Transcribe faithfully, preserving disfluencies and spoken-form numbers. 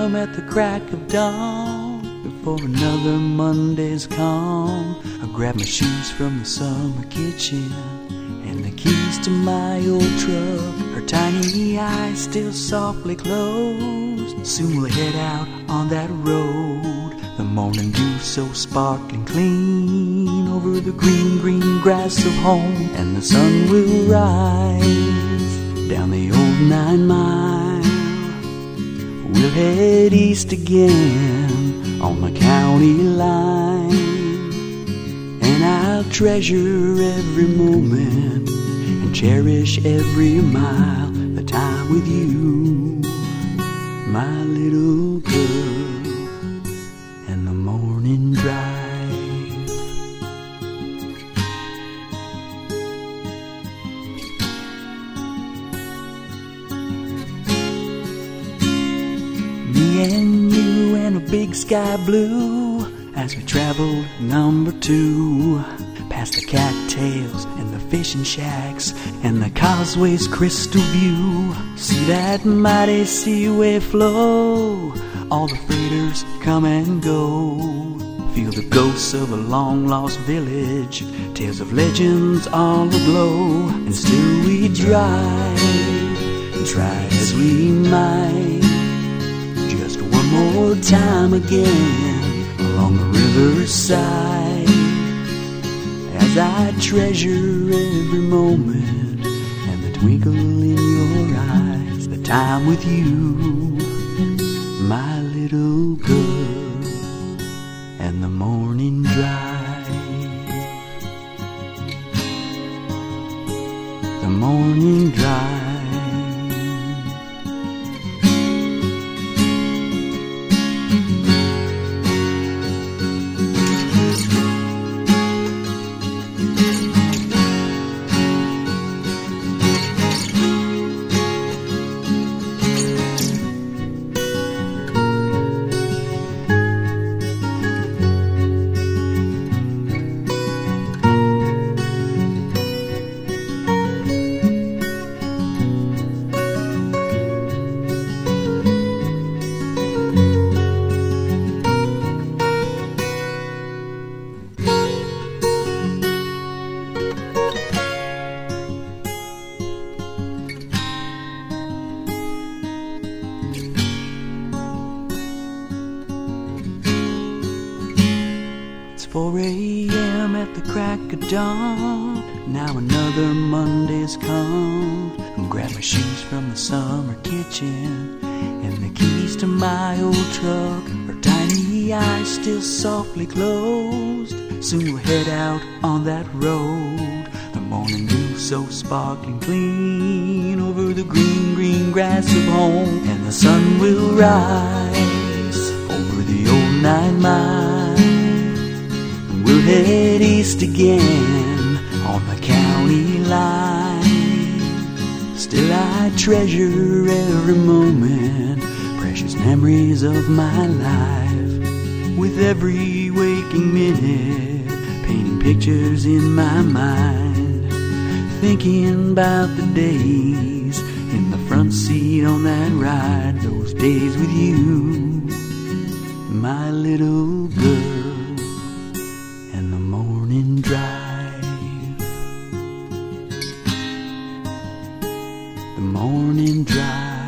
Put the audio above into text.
a.m. at the crack of dawn, before another Monday's come, I grab my shoes from the summer kitchen and the keys to my old truck. Her tiny eyes still softly closed. Soon we'll head out on that road, the morning dew so sparkling clean over the green, green grass of home. And the sun will rise down the old nine mile. We'll head east again on the county line, and I'll treasure every moment and cherish every mile, the time with you, my little girl, and the morning drive. Me and you and a big sky blue, as we traveled number two, past the cattails and the fishing shacks and the causeway's crystal view. See that mighty seaway flow, all the freighters come and go. Feel the ghosts of a long lost village, tales of legends all aglow. And still we drive, and try as we might, just one more time again along the riverside, as I treasure every moment and the twinkle in your eyes, the time with you, my little girl, and the morning drive, the morning drive. four a.m. at the crack of dawn, now another Monday's come. Grab my shoes from the summer kitchen and the keys to my old truck. Her tiny eyes still softly closed. Soon we'll head out on that road, the morning dew so sparkling clean over the green, green grass of home. And the sun will rise over the old nine mile. We'll head east again on the county line. Still I treasure every moment, precious memories of my life. With every waking minute, painting pictures in my mind, thinking about the days in the front seat on that ride. Those days with you, my little girl, and the morning drive, the morning drive.